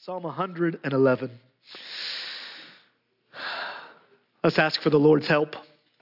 Psalm 111. Let's ask for the Lord's help.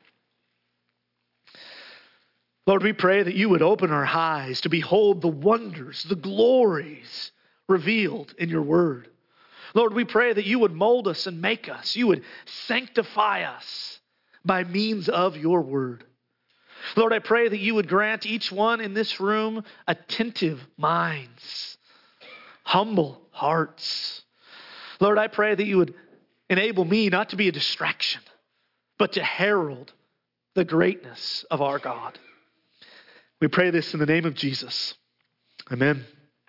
Lord, we pray that you would open our eyes to behold the wonders, the glories revealed in your word. Lord, we pray that you would mold us and make us. You would sanctify us by means of your word. Lord, I pray that you would grant each one in this room attentive minds, humble hearts. Lord, I pray that you would enable me not to be a distraction, but to herald the greatness of our God. We pray this in the name of Jesus. Amen.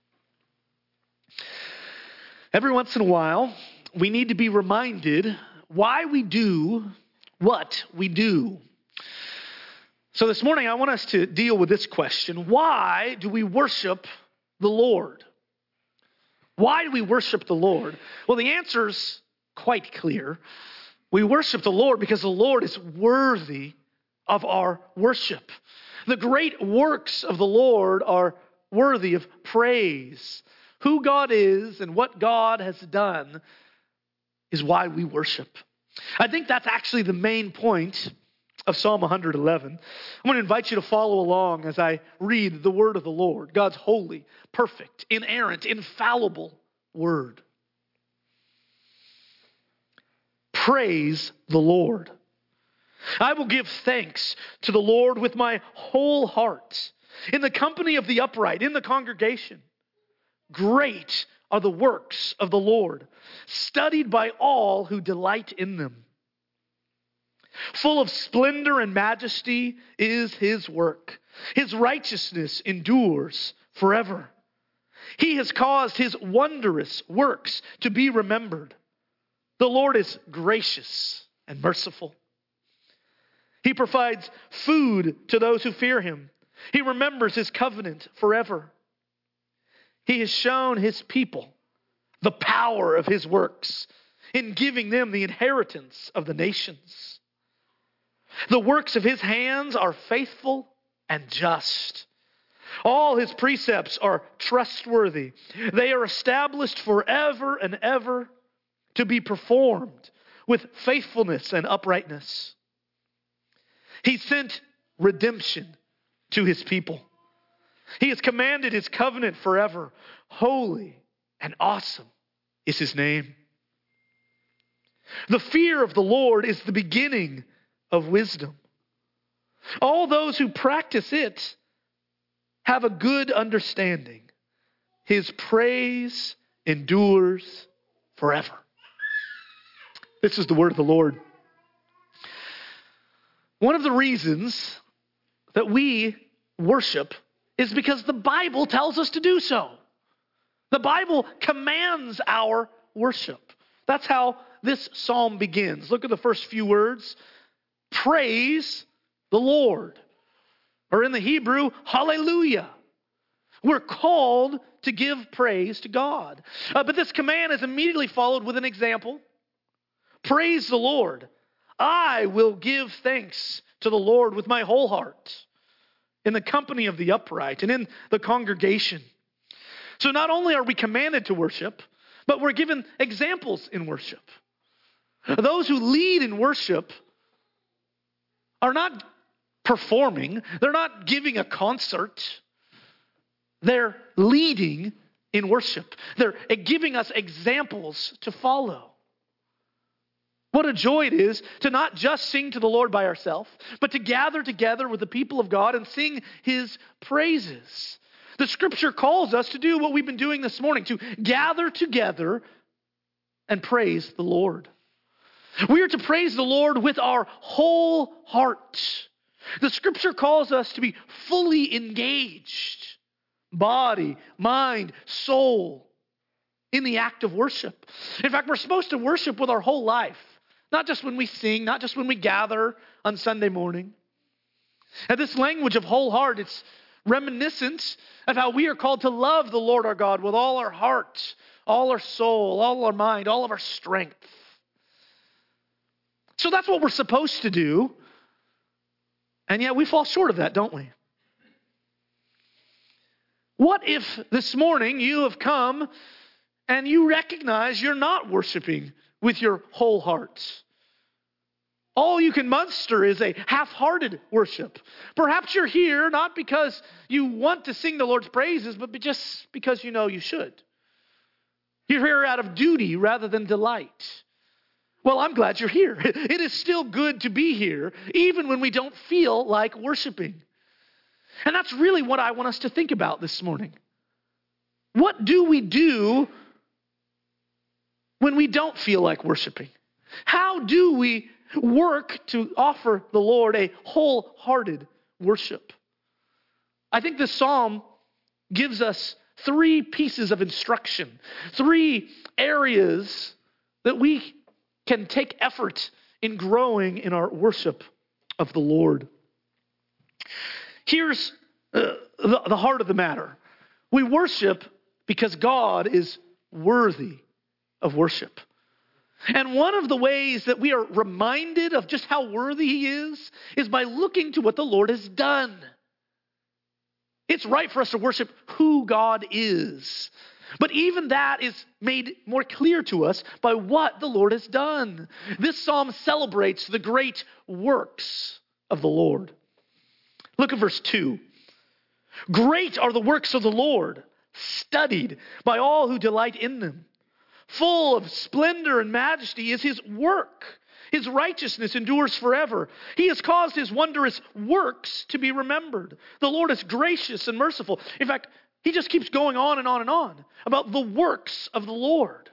Every once in a while, we need to be reminded why we do what we do. So this morning, I want us to deal with this question. Why do we worship the Lord? Why do we worship the Lord? Well, the answer's quite clear. We worship the Lord because the Lord is worthy of our worship. The great works of the Lord are worthy of praise. Who God is and what God has done is why we worship. I think that's actually the main point of Psalm 111. I'm going to invite you to follow along as I read the word of the Lord, God's holy, perfect, inerrant, infallible word. Praise the Lord. I will give thanks to the Lord with my whole heart, in the company of the upright, in the congregation. Great are the works of the Lord, studied by all who delight in them. Full of splendor and majesty is his work. His righteousness endures forever. He has caused his wondrous works to be remembered. The Lord is gracious and merciful. He provides food to those who fear him. He remembers his covenant forever. He has shown his people the power of his works in giving them the inheritance of the nations. The works of his hands are faithful and just. All his precepts are trustworthy. They are established forever and ever to be performed with faithfulness and uprightness. He sent redemption to his people. He has commanded his covenant forever. Holy and awesome is his name. The fear of the Lord is the beginning of wisdom. All those who practice it have a good understanding. His praise endures forever. This is the word of the Lord. One of the reasons that we worship is because the Bible tells us to do so. The Bible commands our worship. That's how this psalm begins. Look at the first few words. Praise the Lord. Or in the Hebrew, hallelujah. We're called to give praise to God. But this command is immediately followed with an example. Praise the Lord. I will give thanks to the Lord with my whole heart, in the company of the upright and in the congregation. So not only are we commanded to worship, but we're given examples in worship. Those who lead in worship are not performing. They're not giving a concert. They're leading in worship. They're giving us examples to follow. What a joy it is to not just sing to the Lord by ourselves, but to gather together with the people of God and sing his praises. The scripture calls us to do what we've been doing this morning, to gather together and praise the Lord. We are to praise the Lord with our whole heart. The scripture calls us to be fully engaged, body, mind, soul, in the act of worship. In fact, we're supposed to worship with our whole life. Not just when we sing, not just when we gather on Sunday morning. And this language of whole heart, it's reminiscent of how we are called to love the Lord our God with all our heart, all our soul, all our mind, all of our strength. So that's what we're supposed to do. And yet we fall short of that, don't we? What if this morning you have come and you recognize you're not worshiping with your whole heart. All you can muster is a half-hearted worship. Perhaps you're here not because you want to sing the Lord's praises, but just because you know you should. You're here out of duty rather than delight. Well, I'm glad you're here. It is still good to be here, even when we don't feel like worshiping. And that's really what I want us to think about this morning. What do we do when we don't feel like worshiping? How do we work to offer the Lord a wholehearted worship? I think this psalm gives us 3 pieces of instruction, 3 areas that we can take effort in growing in our worship of the Lord. Here's the heart of the matter. We worship because God is worthy of worship. And one of the ways that we are reminded of just how worthy He is by looking to what the Lord has done. It's right for us to worship who God is. But even that is made more clear to us by what the Lord has done. This psalm celebrates the great works of the Lord. Look at verse 2. Great are the works of the Lord, studied by all who delight in them. Full of splendor and majesty is His work. His righteousness endures forever. He has caused His wondrous works to be remembered. The Lord is gracious and merciful. In fact, He just keeps going on and on and on about the works of the Lord.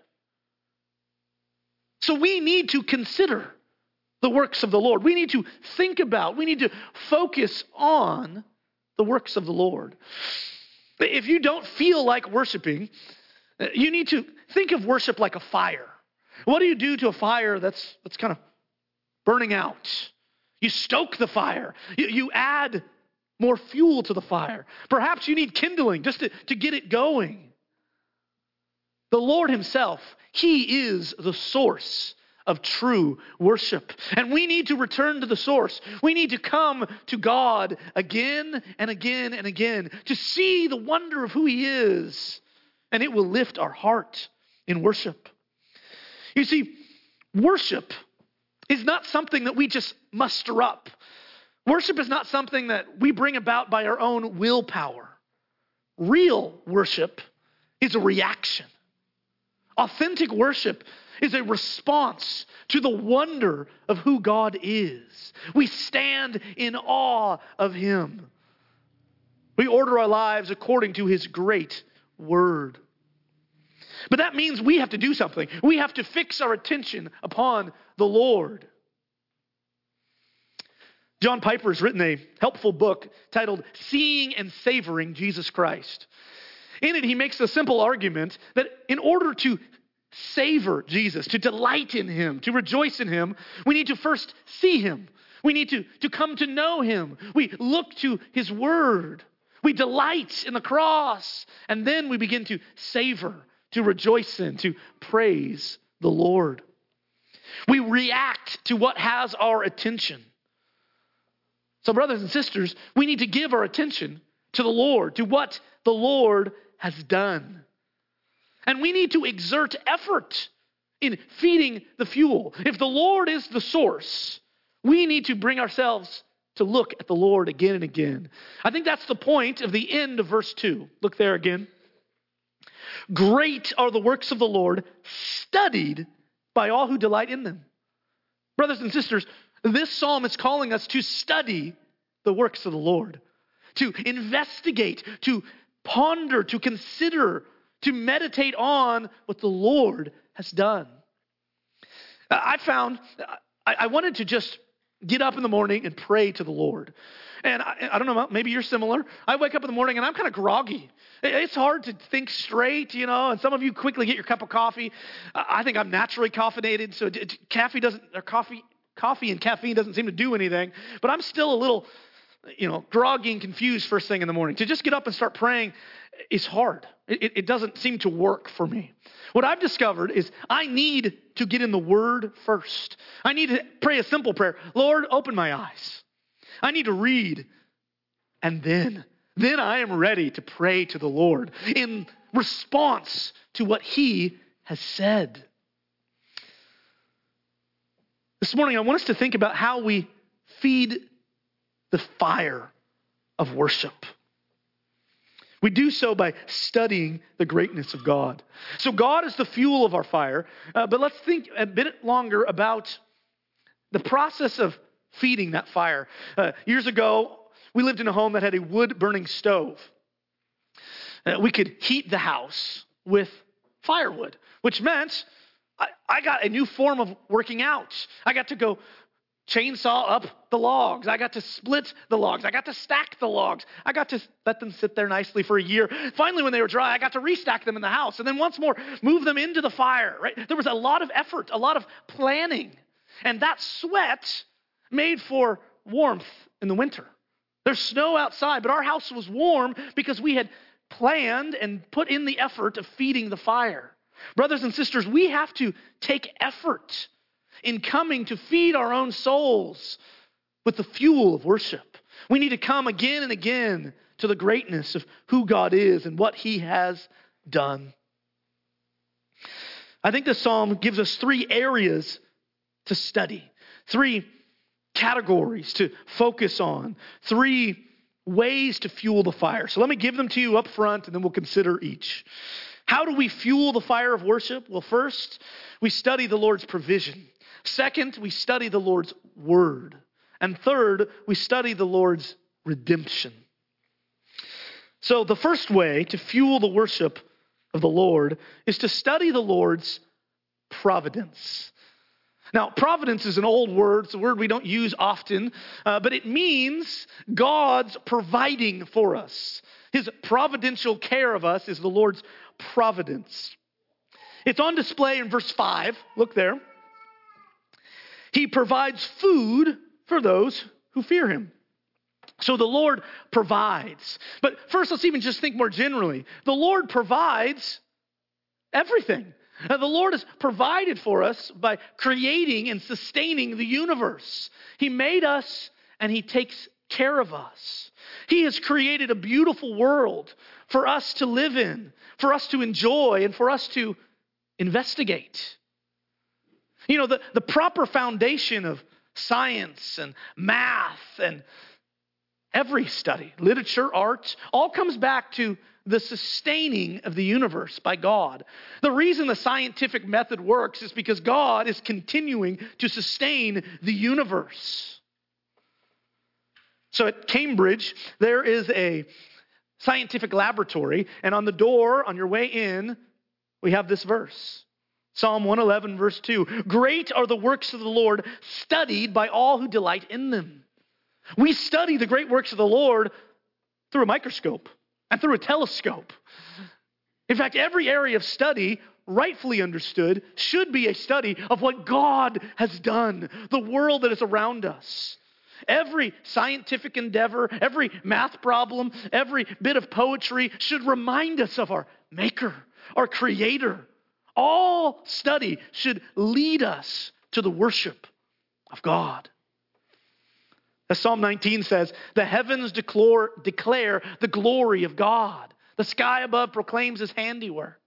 So we need to consider the works of the Lord. We need to think about, we need to focus on the works of the Lord. If you don't feel like worshiping, you need to think of worship like a fire. What do you do to a fire that's kind of burning out? You stoke the fire. You add more fuel to the fire. Perhaps you need kindling just to get it going. The Lord Himself, He is the source of true worship. And we need to return to the source. We need to come to God again and again and again to see the wonder of who He is. And it will lift our heart in worship. You see, worship is not something that we just muster up. Worship is not something that we bring about by our own willpower. Real worship is a reaction. Authentic worship is a response to the wonder of who God is. We stand in awe of Him. We order our lives according to His great word. But that means we have to do something. We have to fix our attention upon the Lord. John Piper has written a helpful book titled Seeing and Savoring Jesus Christ. In it, he makes a simple argument that in order to savor Jesus, to delight in Him, to rejoice in Him, we need to first see Him. We need to come to know Him. We look to His word. We delight in the cross. And then we begin to savor, to rejoice in, to praise the Lord. We react to what has our attention. So brothers and sisters, we need to give our attention to the Lord, to what the Lord has done. And we need to exert effort in feeding the fuel. If the Lord is the source, we need to bring ourselves to look at the Lord again and again. I think that's the point of the end of verse 2. Look there again. Great are the works of the Lord, studied by all who delight in them. Brothers and sisters, this psalm is calling us to study the works of the Lord, to investigate, to ponder, to consider, to meditate on what the Lord has done. I found I wanted to just get up in the morning and pray to the Lord. And I don't know, maybe you're similar. I wake up in the morning and I'm kind of groggy. It's hard to think straight, and some of you quickly get your cup of coffee. I think I'm naturally caffeinated, so coffee and caffeine doesn't seem to do anything. But I'm still a little, groggy and confused first thing in the morning. To just get up and start praying is hard. It doesn't seem to work for me. What I've discovered is I need to get in the Word first. I need to pray a simple prayer. Lord, open my eyes. I need to read. And then I am ready to pray to the Lord in response to what he has said. This morning, I want us to think about how we feed the fire of worship. We do so by studying the greatness of God. So God is the fuel of our fire, but let's think a bit longer about the process of feeding that fire. Years ago, we lived in a home that had a wood-burning stove. We could heat the house with firewood, which meant I got a new form of working out. I got to go chainsaw up the logs. I got to split the logs. I got to stack the logs. I got to let them sit there nicely for a year. Finally, when they were dry, I got to restack them in the house and then once more move them into the fire, right? There was a lot of effort, a lot of planning. And that sweat made for warmth in the winter. There's snow outside, but our house was warm because we had planned and put in the effort of feeding the fire. Brothers and sisters, we have to take effort in coming to feed our own souls with the fuel of worship. We need to come again and again to the greatness of who God is and what he has done. I think this psalm gives us 3 areas to study, 3 categories to focus on, 3 ways to fuel the fire. So let me give them to you up front and then we'll consider each. How do we fuel the fire of worship? Well, first, we study the Lord's provision. Second, we study the Lord's word. And third, we study the Lord's redemption. So the first way to fuel the worship of the Lord is to study the Lord's providence. Now, providence is an old word. It's a word we don't use often, but it means God's providing for us. His providential care of us is the Lord's providence. It's on display in verse 5. Look there. He provides food for those who fear him. So the Lord provides. But first, let's even just think more generally. The Lord provides everything. The Lord has provided for us by creating and sustaining the universe. He made us and he takes care of us. He has created a beautiful world for us to live in, for us to enjoy, and for us to investigate. You know, the proper foundation of science and math and every study, literature, art, all comes back to the sustaining of the universe by God. The reason the scientific method works is because God is continuing to sustain the universe. So at Cambridge, there is a scientific laboratory, and on the door, on your way in, we have this verse. Psalm 111, verse 2. Great are the works of the Lord, studied by all who delight in them. We study the great works of the Lord through a microscope and through a telescope. In fact, every area of study, rightfully understood, should be a study of what God has done, the world that is around us. Every scientific endeavor, every math problem, every bit of poetry should remind us of our Maker, our Creator. All study should lead us to the worship of God. As Psalm 19 says, the heavens declare the glory of God. The sky above proclaims his handiwork.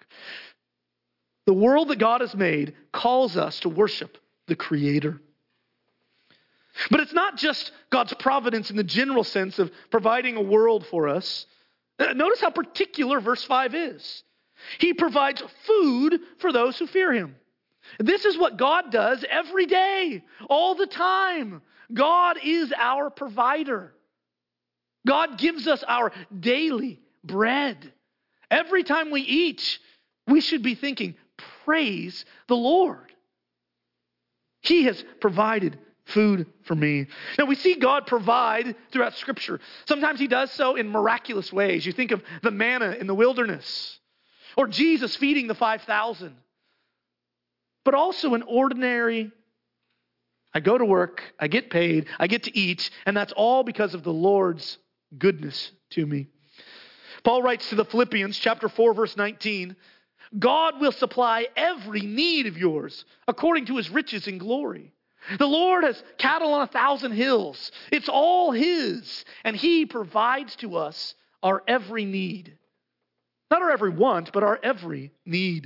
The world that God has made calls us to worship the Creator. But it's not just God's providence in the general sense of providing a world for us. Notice how particular verse 5 is. He provides food for those who fear him. This is what God does every day, all the time. God is our provider. God gives us our daily bread. Every time we eat, we should be thinking, praise the Lord. He has provided food for me. Now we see God provide throughout Scripture. Sometimes he does so in miraculous ways. You think of the manna in the wilderness, or Jesus feeding the 5,000. But also in ordinary, I go to work, I get paid, I get to eat, and that's all because of the Lord's goodness to me. Paul writes to the Philippians, chapter 4, verse 19, God will supply every need of yours according to his riches in glory. The Lord has cattle on 1,000 hills. It's all his, and he provides to us our every need. Not our every want, but our every need.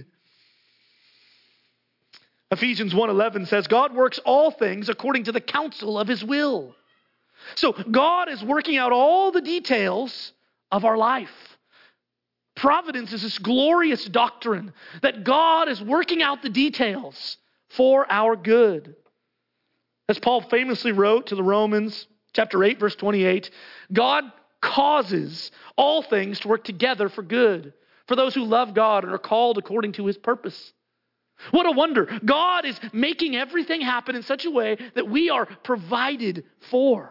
Ephesians 1:11 says, God works all things according to the counsel of his will. So God is working out all the details of our life. Providence is this glorious doctrine that God is working out the details for our good. As Paul famously wrote to the Romans, chapter 8, verse 28, God causes all things to work together for good, for those who love God and are called according to his purpose. What a wonder. God is making everything happen in such a way that we are provided for.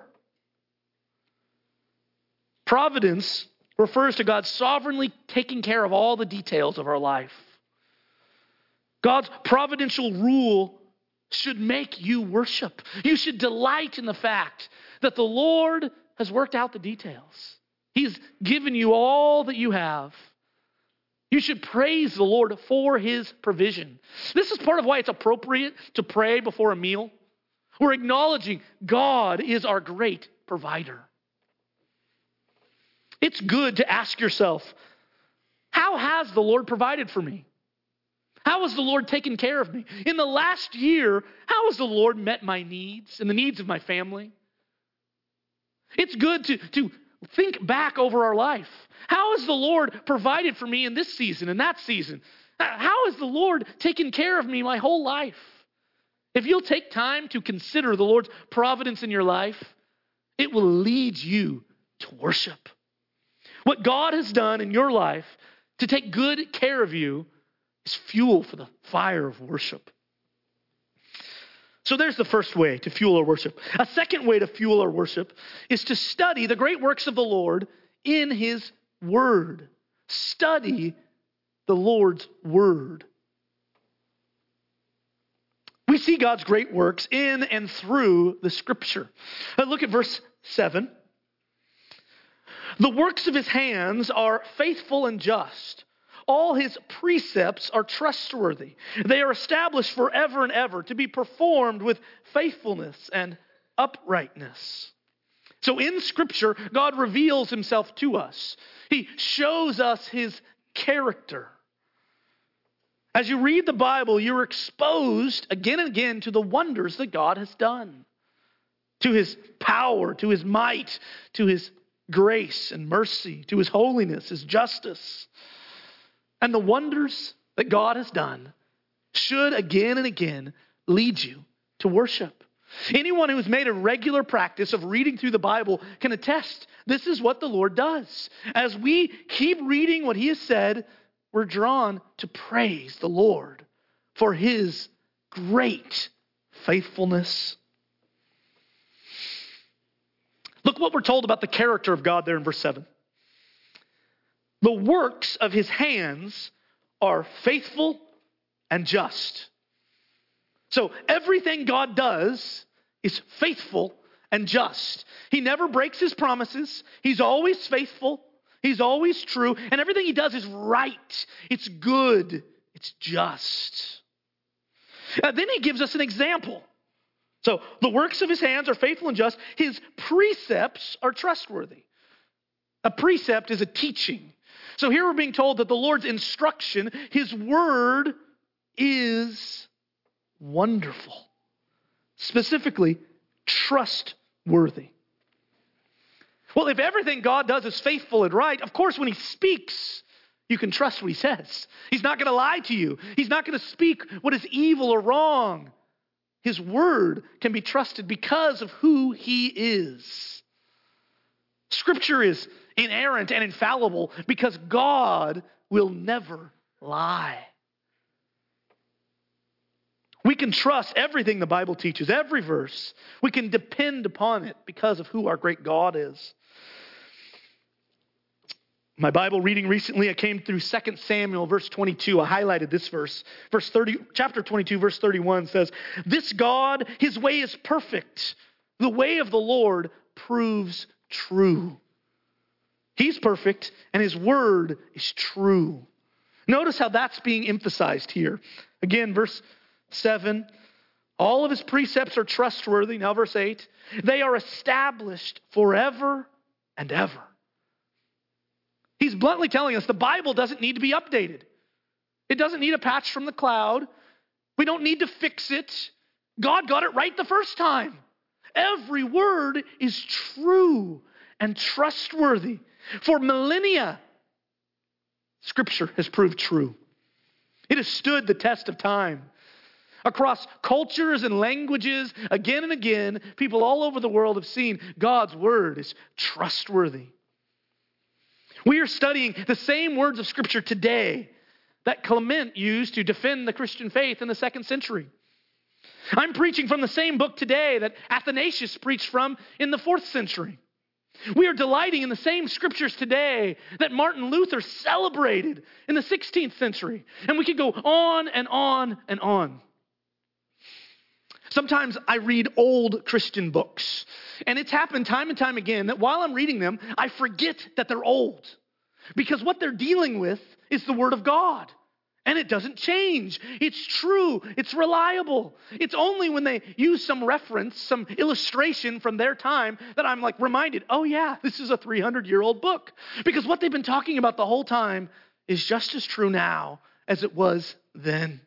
Providence refers to God sovereignly taking care of all the details of our life. God's providential rule should make you worship. You should delight in the fact that the Lord has worked out the details. He's given you all that you have. You should praise the Lord for his provision. This is part of why it's appropriate to pray before a meal. We're acknowledging God is our great provider. It's good to ask yourself, how has the Lord provided for me? How has the Lord taken care of me? In the last year, how has the Lord met my needs and the needs of my family? It's good to think back over our life. How has the Lord provided for me in this season and that season? How has the Lord taken care of me my whole life? If you'll take time to consider the Lord's providence in your life, it will lead you to worship. What God has done in your life to take good care of you is fuel for the fire of worship. So there's the first way to fuel our worship. A second way to fuel our worship is to study the great works of the Lord in his word. Study the Lord's word. We see God's great works in and through the scripture. Look at verse 7. The works of his hands are faithful and just. All his precepts are trustworthy. They are established forever and ever to be performed with faithfulness and uprightness. So in Scripture, God reveals himself to us. He shows us his character. As you read the Bible, you're exposed again and again to the wonders that God has done, to his power, to his might, to his grace and mercy, to his holiness, his justice. And the wonders that God has done should again and again lead you to worship. Anyone who has made a regular practice of reading through the Bible can attest this is what the Lord does. As we keep reading what he has said, we're drawn to praise the Lord for his great faithfulness. Look what we're told about the character of God there in verse 7. The works of his hands are faithful and just. So everything God does is faithful and just. He never breaks his promises. He's always faithful. He's always true. And everything he does is right. It's good. It's just. Then he gives us an example. So the works of his hands are faithful and just. His precepts are trustworthy. A precept is a teaching. So here we're being told that the Lord's instruction, his word, is wonderful. Specifically, trustworthy. Well, if everything God does is faithful and right, of course when he speaks, you can trust what he says. He's not going to lie to you. He's not going to speak what is evil or wrong. His word can be trusted because of who he is. Scripture is inerrant and infallible because God will never lie. We can trust everything the Bible teaches, every verse. We can depend upon it because of who our great God is. My Bible reading recently, I came through 2 Samuel, verse 22. I highlighted this verse. Chapter 22, verse 31 says, "This God, his way is perfect. The way of the Lord proves true." He's perfect, and his word is true. Notice how that's being emphasized here. Again, verse 7, all of his precepts are trustworthy. Now verse 8, they are established forever and ever. He's bluntly telling us the Bible doesn't need to be updated. It doesn't need a patch from the cloud. We don't need to fix it. God got it right the first time. Every word is true and trustworthy. For millennia, Scripture has proved true. It has stood the test of time. Across cultures and languages, again and again, people all over the world have seen God's word is trustworthy. We are studying the same words of Scripture today that Clement used to defend the Christian faith in the 2nd century. I'm preaching from the same book today that Athanasius preached from in the 4th century. We are delighting in the same Scriptures today that Martin Luther celebrated in the 16th century. And we could go on and on and on. Sometimes I read old Christian books, and it's happened time and time again that while I'm reading them, I forget that they're old. Because what they're dealing with is the Word of God. And it doesn't change. It's true. It's reliable. It's only when they use some reference, some illustration from their time that I'm like reminded, oh yeah, this is a 300-year-old book. Because what they've been talking about the whole time is just as true now as it was then.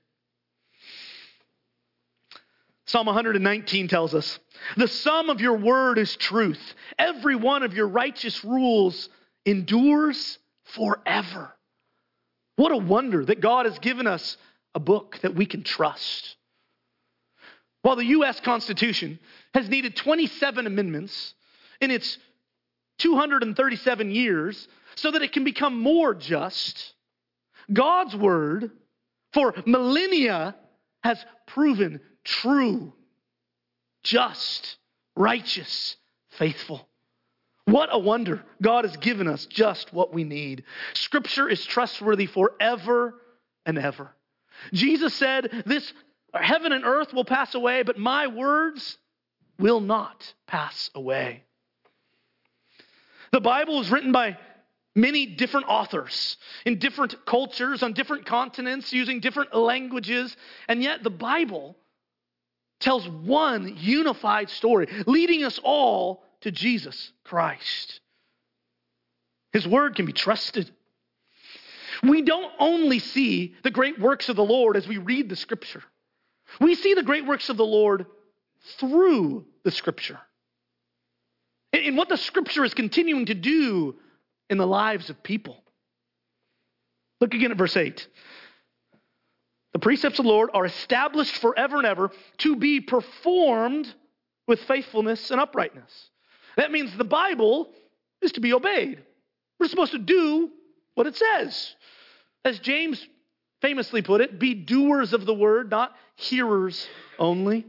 Psalm 119 tells us, the sum of your word is truth. Every one of your righteous rules endures forever. What a wonder that God has given us a book that we can trust. While the U.S. Constitution has needed 27 amendments in its 237 years so that it can become more just, God's word for millennia has proven true, just, righteous, faithful. What a wonder. God has given us just what we need. Scripture is trustworthy forever and ever. Jesus said, this heaven and earth will pass away, but my words will not pass away. The Bible was written by many different authors in different cultures, on different continents, using different languages, and yet the Bible tells one unified story, leading us all to Jesus Christ. His word can be trusted. We don't only see the great works of the Lord as we read the Scripture. We see the great works of the Lord through the Scripture. In what the Scripture is continuing to do in the lives of people. Look again at verse 8. The precepts of the Lord are established forever and ever to be performed with faithfulness and uprightness. That means the Bible is to be obeyed. We're supposed to do what it says. As James famously put it, be doers of the word, not hearers only.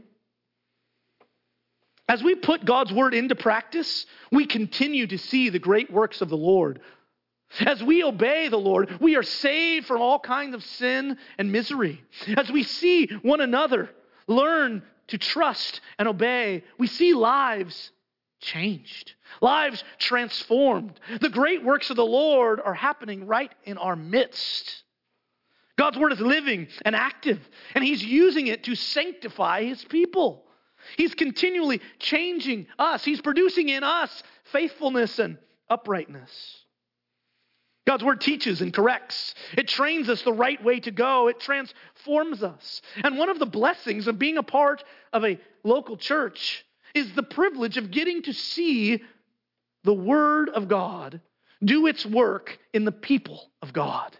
As we put God's word into practice, we continue to see the great works of the Lord. As we obey the Lord, we are saved from all kinds of sin and misery. As we see one another learn to trust and obey, we see lives changed, lives transformed. The great works of the Lord are happening right in our midst. God's word is living and active, and He's using it to sanctify His people. He's continually changing us. He's producing in us faithfulness and uprightness. God's word teaches and corrects. It trains us the right way to go. It transforms us. And one of the blessings of being a part of a local church is the privilege of getting to see the Word of God do its work in the people of God.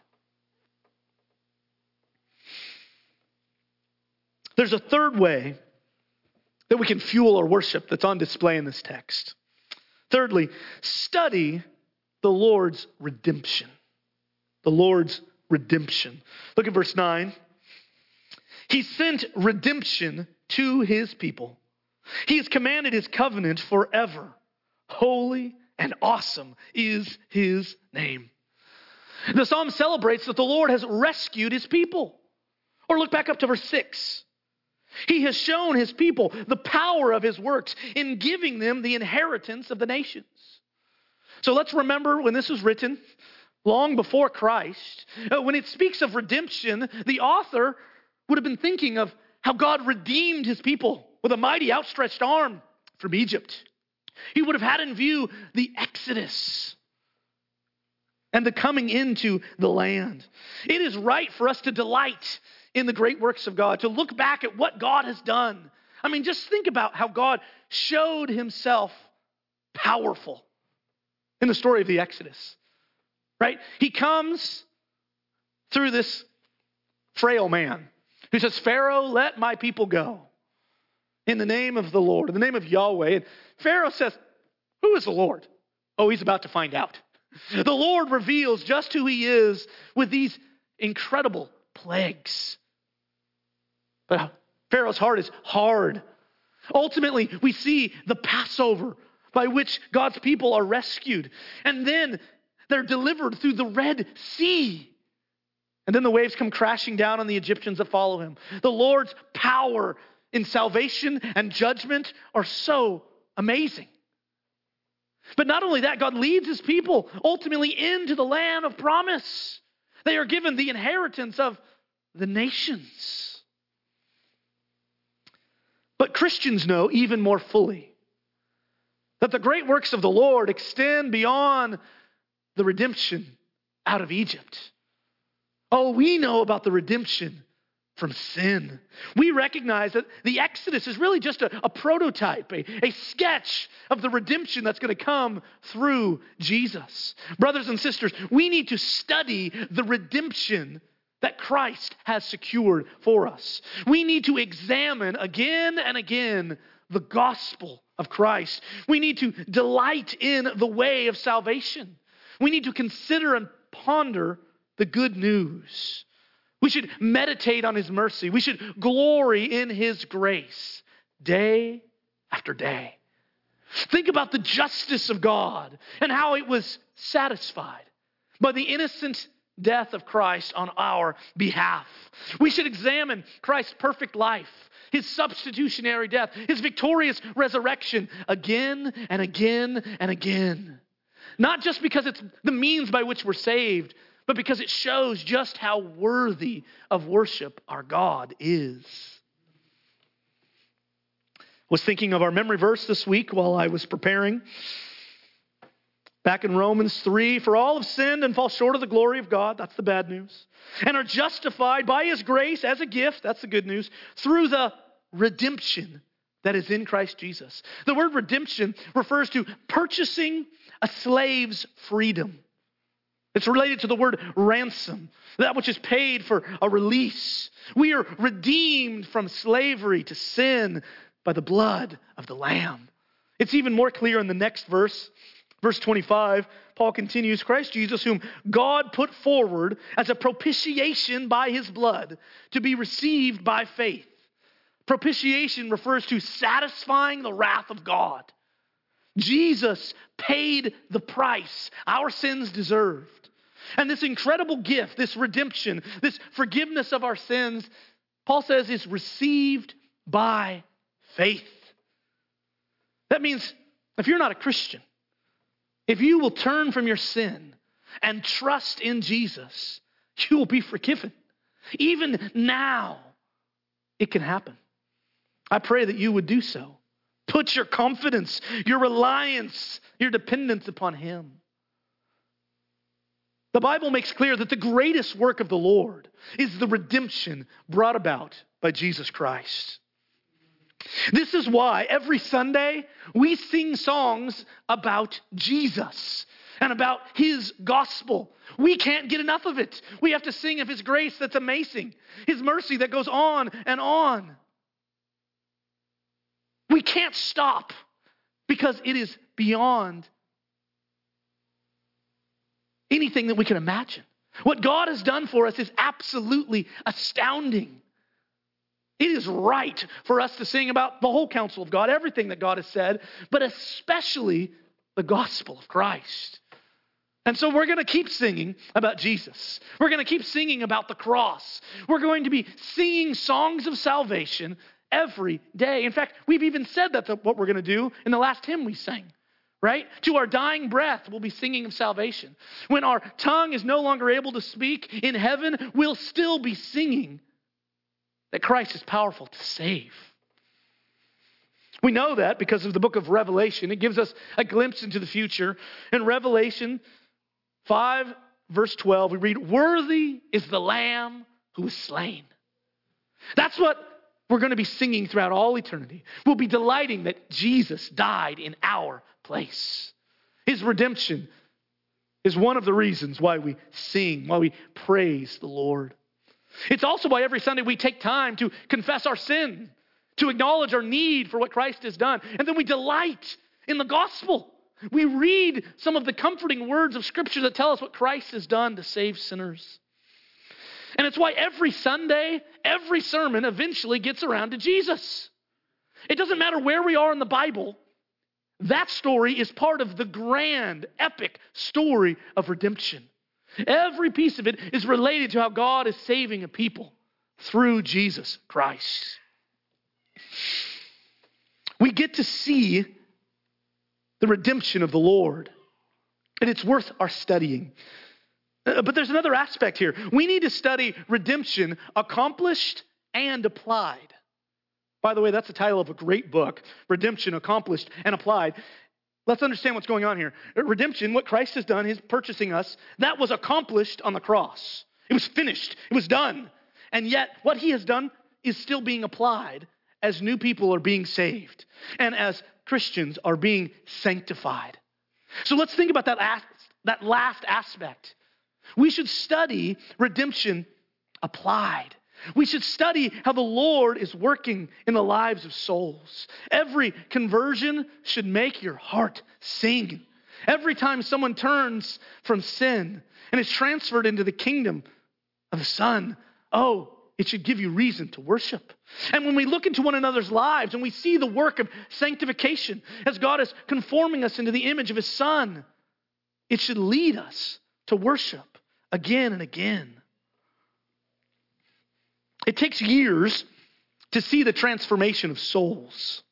There's a third way that we can fuel our worship that's on display in this text. Thirdly, study the Lord's redemption. The Lord's redemption. Look at verse 9. He sent redemption to His people. He has commanded His covenant forever. Holy and awesome is His name. The psalm celebrates that the Lord has rescued His people. Or look back up to verse 6. He has shown His people the power of His works in giving them the inheritance of the nations. So let's remember when this was written, long before Christ, when it speaks of redemption, the author would have been thinking of how God redeemed His people with a mighty outstretched arm from Egypt. He would have had in view the Exodus. and the coming into the land. It is right for us to delight in the great works of God, to look back at what God has done. I mean, just think about how God showed himself powerful in the story of the Exodus, right? He comes through this frail man who says, Pharaoh, let my people go in the name of the Lord, in the name of Yahweh. And Pharaoh says, who is the Lord? Oh, he's about to find out. The Lord reveals just who he is with these incredible plagues. But Pharaoh's heart is hard. Ultimately, we see the Passover by which God's people are rescued. And then they're delivered through the Red Sea. And then the waves come crashing down on the Egyptians that follow him. The Lord's power in salvation and judgment are so amazing. But not only that, God leads his people ultimately into the land of promise. They are given the inheritance of the nations. But Christians know even more fully that the great works of the Lord extend beyond the redemption out of Egypt. Oh, we know about the redemption from sin. We recognize that the Exodus is really just a prototype, a sketch of the redemption that's going to come through Jesus. Brothers and sisters, we need to study the redemption that Christ has secured for us. We need to examine again and again the gospel of Christ. We need to delight in the way of salvation. We need to consider and ponder the good news. We should meditate on his mercy. We should glory in his grace day after day. Think about the justice of God and how it was satisfied by the innocent death of Christ on our behalf. We should examine Christ's perfect life, his substitutionary death, his victorious resurrection again and again and again. Not just because it's the means by which we're saved, but because it shows just how worthy of worship our God is. I was thinking of our memory verse this week while I was preparing. Back in Romans 3, for all have sinned and fall short of the glory of God, that's the bad news, and are justified by his grace as a gift, that's the good news, through the redemption that is in Christ Jesus. The word redemption refers to purchasing a slave's freedom. It's related to the word ransom, that which is paid for a release. We are redeemed from slavery to sin by the blood of the Lamb. It's even more clear in the next verse. Verse 25, Paul continues, Christ Jesus, whom God put forward as a propitiation by his blood to be received by faith. Propitiation refers to satisfying the wrath of God. Jesus paid the price our sins deserved. And this incredible gift, this redemption, this forgiveness of our sins, Paul says is received by faith. That means if you're not a Christian, if you will turn from your sin and trust in Jesus, you will be forgiven. Even now, it can happen. I pray that you would do so. Put your confidence, your reliance, your dependence upon him. The Bible makes clear that the greatest work of the Lord is the redemption brought about by Jesus Christ. This is why every Sunday we sing songs about Jesus and about his gospel. We can't get enough of it. We have to sing of his grace that's amazing, his mercy that goes on and on. We can't stop because it is beyond anything that we can imagine. What God has done for us is absolutely astounding. It is right for us to sing about the whole counsel of God, everything that God has said, but especially the gospel of Christ. And so we're going to keep singing about Jesus. We're going to keep singing about the cross. We're going to be singing songs of salvation every day. In fact, we've even said that's what we're going to do in the last hymn we sang. Right? To our dying breath, we'll be singing of salvation. When our tongue is no longer able to speak in heaven, we'll still be singing that Christ is powerful to save. We know that because of the book of Revelation. It gives us a glimpse into the future. In Revelation 5, verse 12, we read, "Worthy is the Lamb who was slain." That's what we're going to be singing throughout all eternity. We'll be delighting that Jesus died in our place. His redemption is one of the reasons why we sing, why we praise the Lord. It's also why every Sunday we take time to confess our sin, to acknowledge our need for what Christ has done. And then we delight in the gospel. We read some of the comforting words of Scripture that tell us what Christ has done to save sinners. And it's why every Sunday, every sermon eventually gets around to Jesus. It doesn't matter where we are in the Bible. That story is part of the grand, epic story of redemption. Every piece of it is related to how God is saving a people through Jesus Christ. We get to see the redemption of the Lord, and it's worth our studying. But there's another aspect here. We need to study redemption accomplished and applied. By the way, that's the title of a great book, Redemption Accomplished and Applied. Let's understand what's going on here. Redemption, what Christ has done, his purchasing us, that was accomplished on the cross. It was finished. It was done. And yet, what he has done is still being applied as new people are being saved and as Christians are being sanctified. So let's think about that last aspect. We should study redemption applied. We should study how the Lord is working in the lives of souls. Every conversion should make your heart sing. Every time someone turns from sin and is transferred into the kingdom of the Son, it should give you reason to worship. And when we look into one another's lives and we see the work of sanctification as God is conforming us into the image of his Son, it should lead us to worship again and again. It takes years to see the transformation of souls.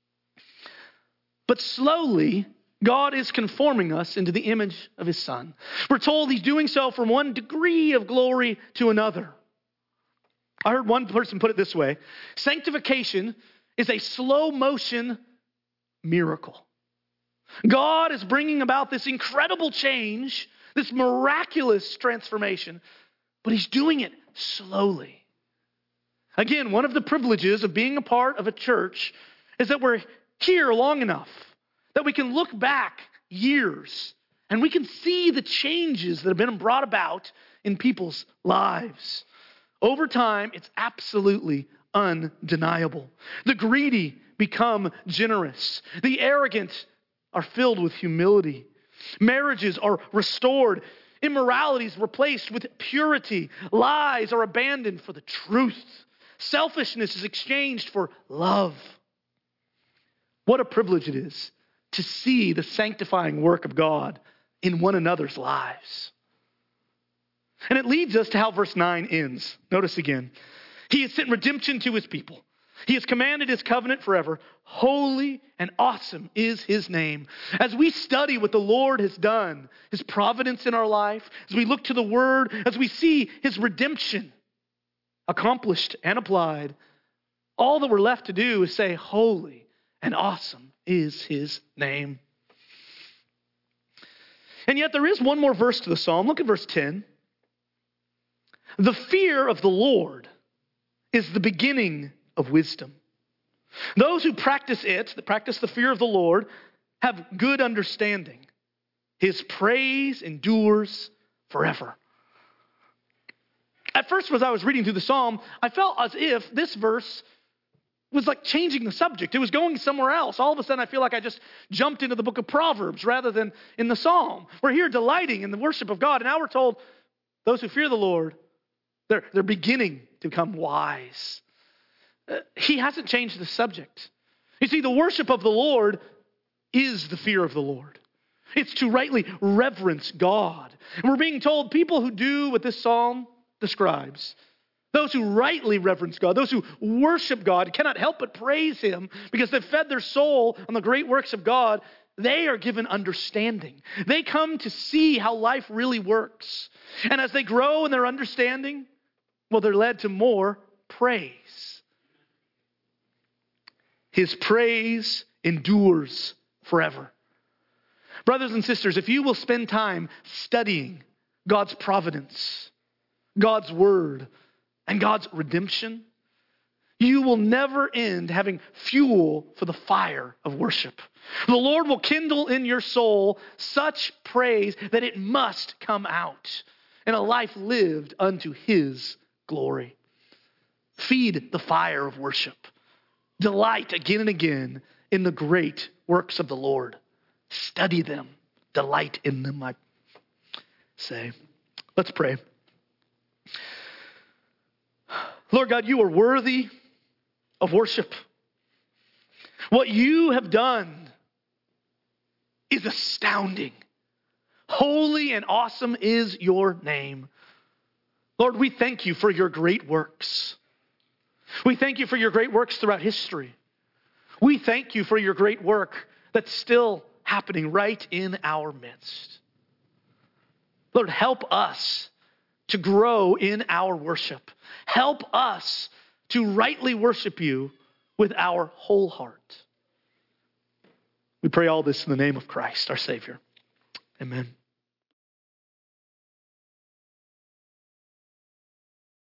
But slowly, God is conforming us into the image of his Son. We're told he's doing so from one degree of glory to another. I heard one person put it this way: sanctification is a slow motion miracle. God is bringing about this incredible change, this miraculous transformation, but he's doing it slowly. Again, one of the privileges of being a part of a church is that we're here long enough that we can look back years and we can see the changes that have been brought about in people's lives. Over time, it's absolutely undeniable. The greedy become generous. The arrogant are filled with humility. Marriages are restored. Immorality is replaced with purity. Lies are abandoned for the truth. Selfishness is exchanged for love. What a privilege it is to see the sanctifying work of God in one another's lives. And it leads us to how verse 9 ends. Notice again. He has sent redemption to his people. He has commanded his covenant forever. Holy and awesome is his name. As we study what the Lord has done, his providence in our life, as we look to the word, as we see his redemption accomplished and applied, all that we're left to do is say, holy and awesome is his name. And yet there is one more verse to the psalm. Look at verse 10. The fear of the Lord is the beginning of wisdom. Those who practice it, that practice the fear of the Lord, have good understanding. His praise endures forever. At first, as I was reading through the psalm, I felt as if this verse was like changing the subject. It was going somewhere else. All of a sudden, I feel like I just jumped into the book of Proverbs rather than in the psalm. We're here delighting in the worship of God. And now we're told those who fear the Lord, they're beginning to become wise. He hasn't changed the subject. You see, the worship of the Lord is the fear of the Lord. It's to rightly reverence God. And we're being told people who do what this psalm describes, those who rightly reverence God, those who worship God, cannot help but praise him because they've fed their soul on the great works of God. They are given understanding. They come to see how life really works. And as they grow in their understanding, they're led to more praise. His praise endures forever. Brothers and sisters, if you will spend time studying God's providence, God's word, and God's redemption, you will never end having fuel for the fire of worship. The Lord will kindle in your soul such praise that it must come out in a life lived unto His glory. Feed the fire of worship. Delight again and again in the great works of the Lord. Study them. Delight in them, I say. Let's pray. Lord God, you are worthy of worship. What you have done is astounding. Holy and awesome is your name. Lord, we thank you for your great works. We thank you for your great works throughout history. We thank you for your great work that's still happening right in our midst. Lord, help us to grow in our worship. Help us to rightly worship you with our whole heart. We pray all this in the name of Christ, our Savior. Amen.